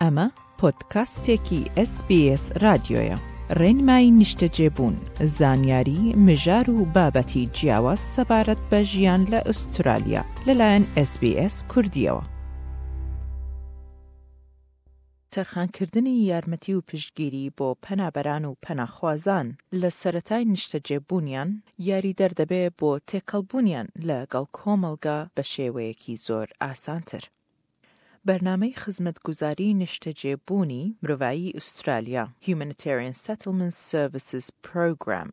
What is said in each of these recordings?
ئەمە پۆدکاستێکی SBS رادیۆیە. ڕێنمایی نیشتەجێبوون، زانیاری، مژار و بابەتی جیاواز سەبارەت بە ژیان لە ئوسترالیا لەلایەن SBS کوردیەوە. تەرخانکردنی یارمەتی و پشتگیری بۆ پەنابەران و پەناخوازان لە سەرەتای نیشتەجێبوونیان یاری دەردەبێ بۆ تێکەڵبوونیان لەگەڵ کۆمەڵگە بە شێوەیەکی زۆر ئاسانتر. بەرنامەی خزمەتگوزاری نیشتەجێبوونی مرۆڤایی ئوسترالیا Humanitarian Settlement Services Program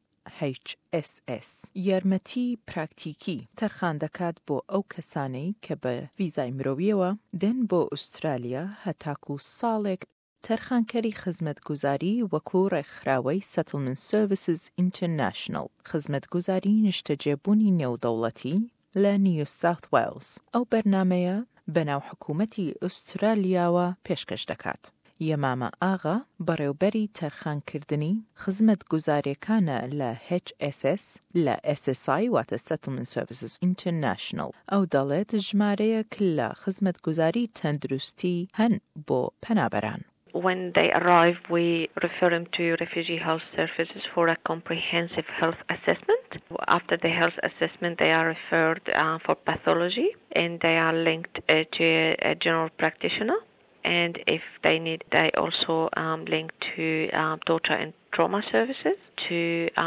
HSS یارمەتی پراکتیکی تەرخان دەکات بۆ ئەو کەسانەی کە بە ڤیزای مرۆڤیەوە دێن بۆ ئوسترالیا هەتاکو ساڵێک تەرخانکەری خزمەتگوزاری وەکو ڕێکخراوەی Settlement Services International خزمەتگوزاری نیشتەجێبوونی نێودەوڵەتی لە نیو ساوت وێلز. ئەو بەرنامەیە بەناو حکوومەتی ئوسترالیاوە پێشکەش دەکات. یەمامە ئاغا بەڕێوبەری تەرخانکردنی خزمەتگوزاریەکانە لە HSS لە SSI واتە Settlement Services International. ئەو دەڵێت ژمارەیەک لە خزمەتگوزاری تەندروستی هەن بۆ پەنابەران. When they arrive, we refer them to Refugee Health Services for a comprehensive health assessment. After the health assessment, they are referred for pathology, and they are linked to a general practitioner. And if they need, they also link to torture and trauma services, to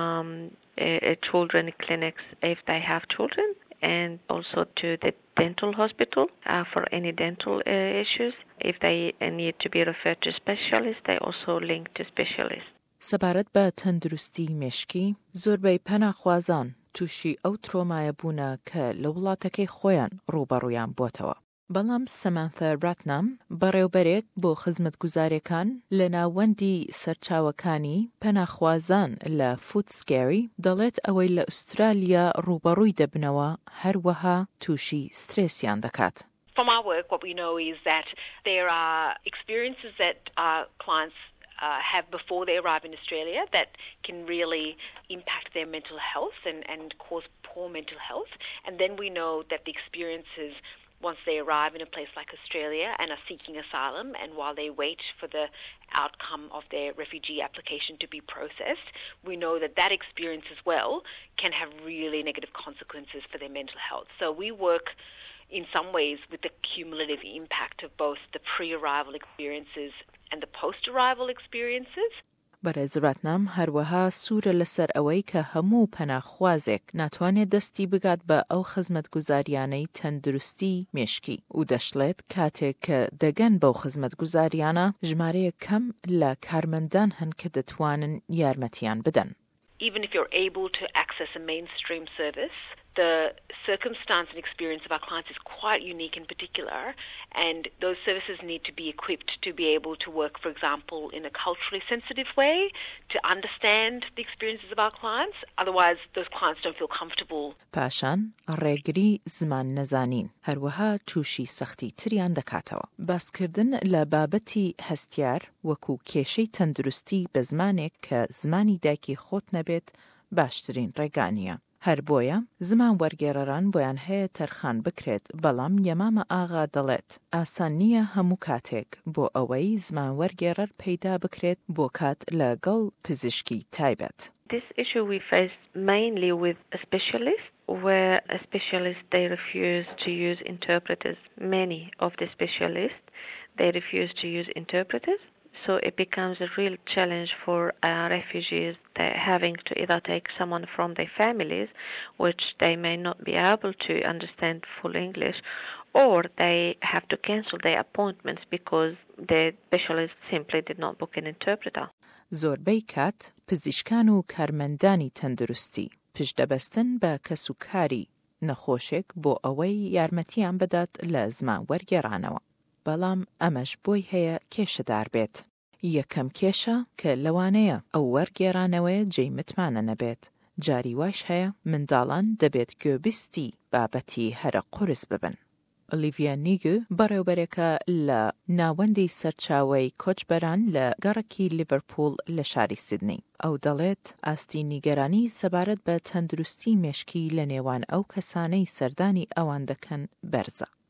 children clinics if they have children, and also to the dental hospital for any dental issues. If they need to be referred to specialists, they also link to specialists. سەبارەت بە تەندروستی مێشکی زۆربەی پەناخوازان تووشی ئەو ترۆمایە بوونە کە لە وڵاتەکەی خۆیان ڕوبەڕوویان بۆتەوە. بەڵام سەمانثە راتنام بەڕێوبەرێک بۆ خزمەتگوزاریەکان لە ناوەندی سەرچاوەکانی پەناخوازان لە فودسکێری دەڵێت ئەوەی لە ئوسترالیا ڕوبەڕووی دەبنەوە هەروەها تووشی سترێسیان دەکات. From our work, what we know is that there are experiences that our clients have before they arrive in Australia that can really impact their mental health and cause poor mental health. And then we know that the experiences once they arrive in a place like Australia and are seeking asylum, and while they wait for the outcome of their refugee application to be processed, we know that that experience as well can have really negative consequences for their mental health. So we work in some ways with the cumulative impact of both the pre-arrival experiences and the post-arrival experiences. بەڕێزراتنام هەروەها سوورە لەسەر ئەوەی کە هەموو پەناخوازێک ناتوانێت دەستی بگات بە ئەو خزمەتگوزاریانەی تەندروستی مێشکی و دەشڵێت کاتێک کە دەگەن بەو خزمەتگوزاریانە ژمارەیە کەم لە کارمەندان هەن کە دەتوانن یارمەتیان بدەن. Even if you're able to access a mainstream service, the circumstance and experience of our clients is quite unique in particular, and those services need to be equipped to be able to work, for example, in a culturally sensitive way, to understand the experiences of our clients. Otherwise, those clients don't feel comfortable. پاشان ڕێگری زمان نەزانین هەروەها تووشی سەختی تریان دەکاتەوە. باسکردن لە بابەتی هەستیار وەکو کێشەی تەندروستی بە زمانێک کە زمانی دایکی خۆت نەبێت باشترین ڕێگانیە. هەر بۆیە زمان وەرگێڕەران بۆیان هەیە تەرخان بکرێت، بەڵام یەمامە ئاغا دەڵێت ئاسان نییە هەموو کاتێک بۆ ئەوەی زمان وەرگێڕەر پەیدا بکرێت بۆ کات لەگەڵ پزیشکی تایبەت. This issue we face mainly with a specialist, where a specialist, they refuse to use interpreters. Many of the specialists, they refuse to use interpreters. So it becomes a real challenge for refugees. They're having to either take someone from their families, which they may not be able to understand full English, or they have to cancel their appointments because the specialist simply did not book an interpreter. زۆربەی کات پزیشکان و کارمەندانی تەندروستی پشت دەبەستن بە کەسوکاری نەخۆشێک بۆ ئەوەی یارمەتیان بدات لە زمان وەرگێڕانەوە. بەڵام ئەمەش بۆی هەیە کێشەدار بێت. یەکەم کێشە کە لەوانەیە ئەو وەرگێڕانەوەیە جێی متمانە نەبێت. جاری واش هەیە منداڵان دەبێت گوێبیستی بابەتی هەرە قورس ببن. ئۆلیڤیا نیگو بەڕێوبەرێکە لە ناوەندی سەرچاوەی کۆچبەران لە گەڕێکی لیڤەرپوڵ لە شاری سیدنی. ئەو دەڵێت ئاستی نیگەرانی سەبارەت بە تەندروستی مێشکی لە نێوان ئەو کەسانەی سەردانی ئەوان دەکەن بەرزە.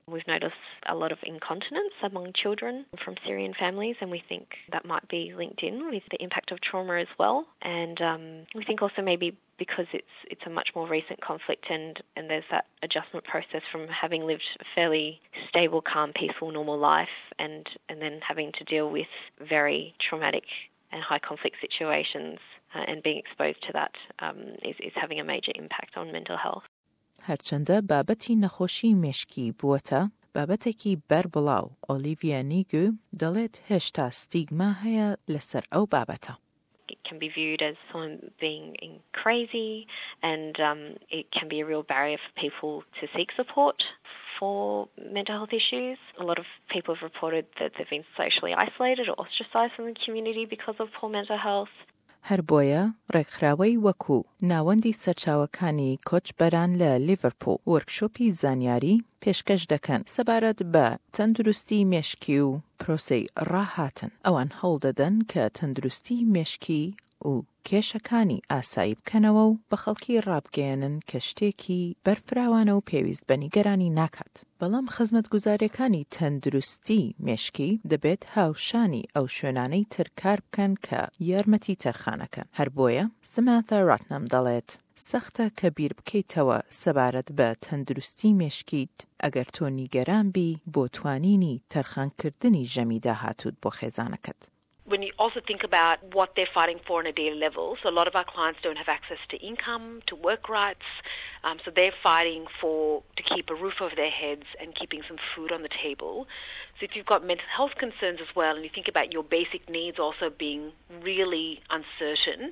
We've noticed a lot of incontinence among children from Syrian families, and we think that might be linked in with the impact of trauma as well. And we think also maybe because it's a much more recent conflict and there's that adjustment process from having lived a fairly stable, calm, peaceful, normal life and then having to deal with very traumatic and high conflict situations and being exposed to that is having a major impact on mental health. هرچنده بابەتی نەخۆشی مێشکی بووەتە بابەتێکی بەربڵاو ئۆلیڤیا نیگو دەڵێت هێشتا ستیگما هەیە لەسەر ئەو بابەتە. It can be viewed as someone being crazy and it can be a real barrier for people to seek support for mental health issues. A lot of people have reported that they've been socially isolated or ostracized from the community because of poor mental health. هەر بۆیە ڕێکخراوەی وەکو ناوەندی سەرچاوەکانی کۆچبەران لە لیڤەرپۆڵ وەرکشۆپی زانیاری پێشکەش دەکەن سەبارەت بە تەندروستی مێشکی و پرۆسەی ڕاهاتن. ئەوان هەوڵ دەدەن کە تەندروستی مێشکی و کێشەکانی ئاسایی بکەنەوە و بە خەڵکی ڕابگەێنن کە شتێکی بەرفراوانە و پێویست بە نیگەرانی ناکات. بەڵام خزمەتگوزاریەکانی تەندروستی مێشکی دەبێت هاوشانی ئەو شوێنانەی تر کار بکەن کە یارمەتی تەرخانەکەن. هەر بۆیە سمانتا راتنام دەڵێت سەختە کە بیر بکەیتەوە سەبارەت بە تەندروستی مێشکیت ئەگەر تۆ نیگەران بی بۆ توانینی تەرخانکردنی ژەمی داهاتوت بۆ خێزانەکەت. When you also think about what they're fighting for on a daily level, so a lot of our clients don't have access to income, to work rights, so they're fighting to keep a roof over their heads and keeping some food on the table. So if you've got mental health concerns as well, and you think about your basic needs also being really uncertain,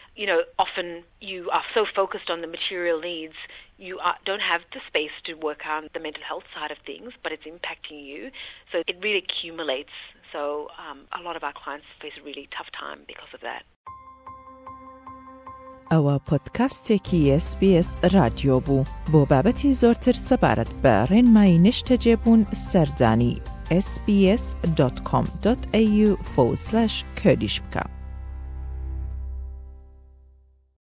often you are so focused on the material needs, you don't have the space to work on the mental health side of things, but it's impacting you. So it really accumulates. So a lot of our clients face a really tough time because of that. ئەوە پۆدکاستێکی SBS رادیۆ بوو. بۆ بابەتی زۆرتر سەبارەت بە ڕێنمایی نیشتەجێبوون سەردانی sbs.com.au/kurdish بکە.